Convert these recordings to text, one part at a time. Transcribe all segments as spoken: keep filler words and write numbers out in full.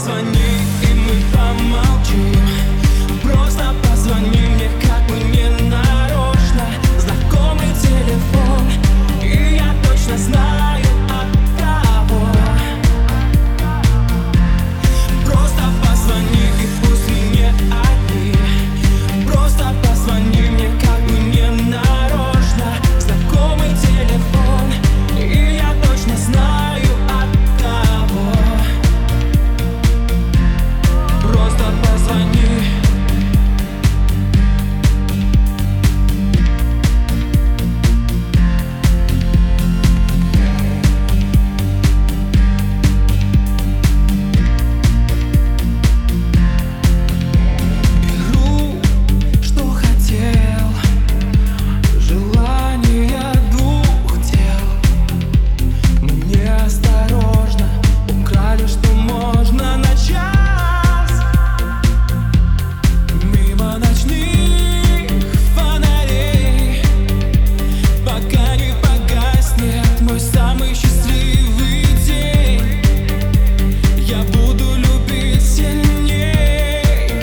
позвони, и мы помолчим. Просто позвони мне, как бы не нарочно. Знакомый телефон, и я точно знаю от кого. Просто позвони, и пусть мы не одни. Просто позвони мне, как бы не нарочно. Знакомый телефон, и я точно знаю от кого. Просто позвони. Беру, что хотел, желание двух тел. Мы неосторожно украли, что можно на час. Мимо ночных фонарей, пока не погаснет мой самый счастливый день. Я буду любить сильней.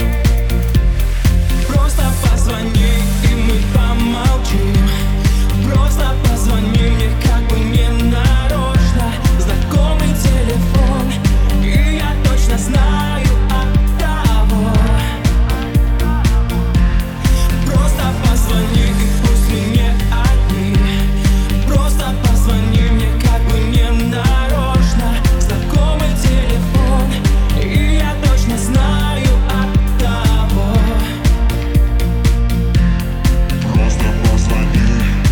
Просто позвони, и мы помолчим. Просто позвони мне, как бы не нарочно. Знакомый телефон, и я точно знаю от кого. Просто позвони, и пусть мы не одни. Просто позвони мне, как бы не нарочно. Знакомый телефон, и я точно знаю от кого. Просто позвони.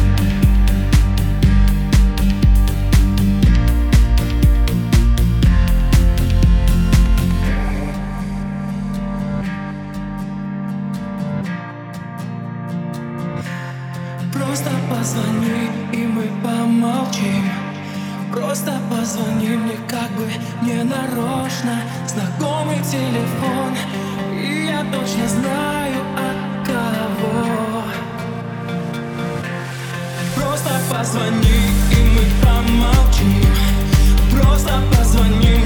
Просто позвони, и мы помолчим. Просто позвони мне, как бы не нарочно. Знакомый телефон, и я точно знаю от кого. Просто позвони, и мы помолчим. Просто позвони